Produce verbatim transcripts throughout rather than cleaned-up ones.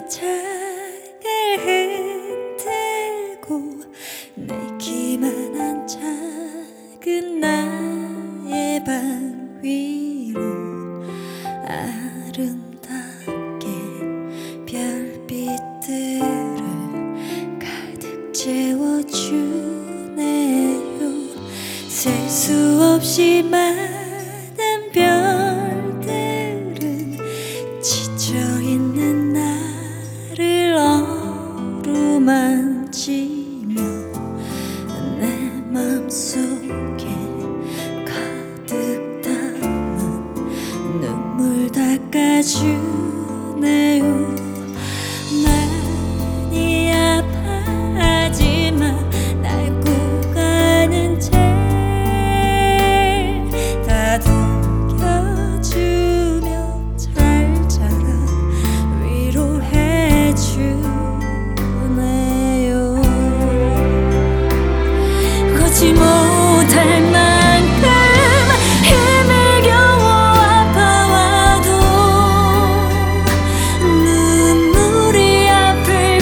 창을 흔들고 내 기만한 작은 나의 방 위로 아름답게 별빛들을 가득 채워주네요. 셀 수 없이 많은 별들은 지쳐있는 나를 어루만지며 내 맘속에 가득 담은 눈물 닦아주네요. 많이 아파하지만 날 꼭 가는 채 다독여주며 잘 자라 위로해주네요. 걷지 못할 만큼 힘을 겨워 아파와도 눈물이 앞을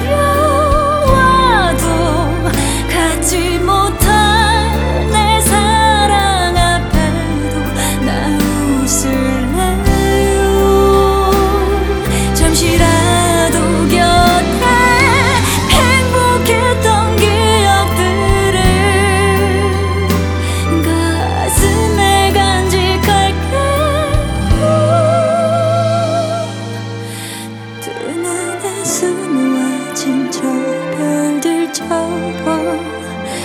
가려와도 갖지 못할 내 사랑 앞에도 나 웃을래요. 잠시라도 곁에 행복했던 기억들을 가슴에 간직할게요. 두 눈에 수놓아진 저 별들처럼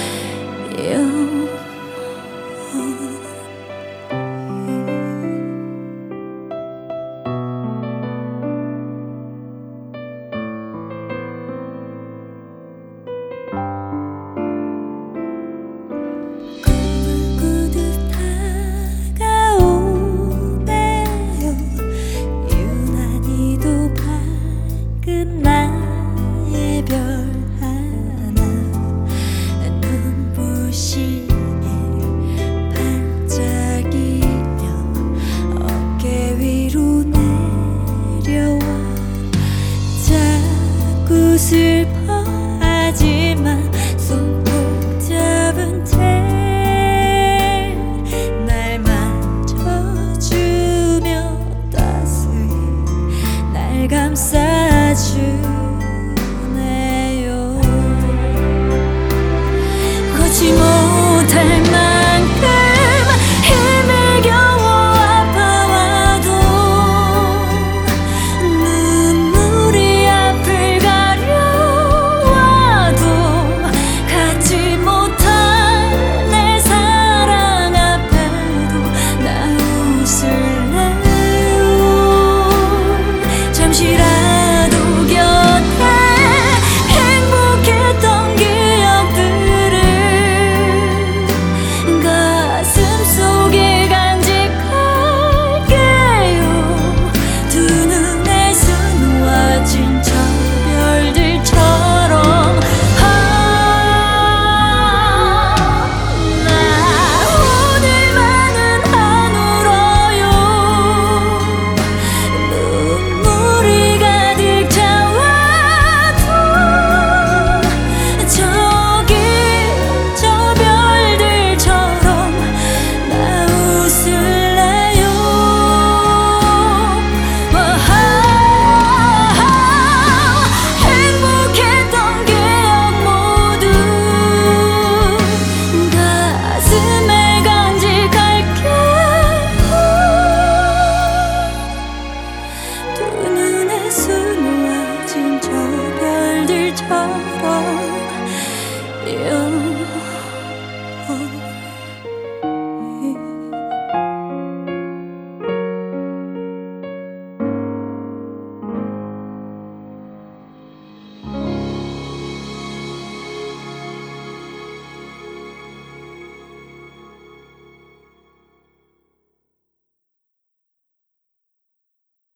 꿈을 꾸듯 다가오네요. 유난히도 밝은 나의 별 하나 눈부시게 반짝이며 어깨 위로 내려와 자꾸 슬퍼하지만 손 꼭 잡은 채 날 만져주며 따스히 날 감싸주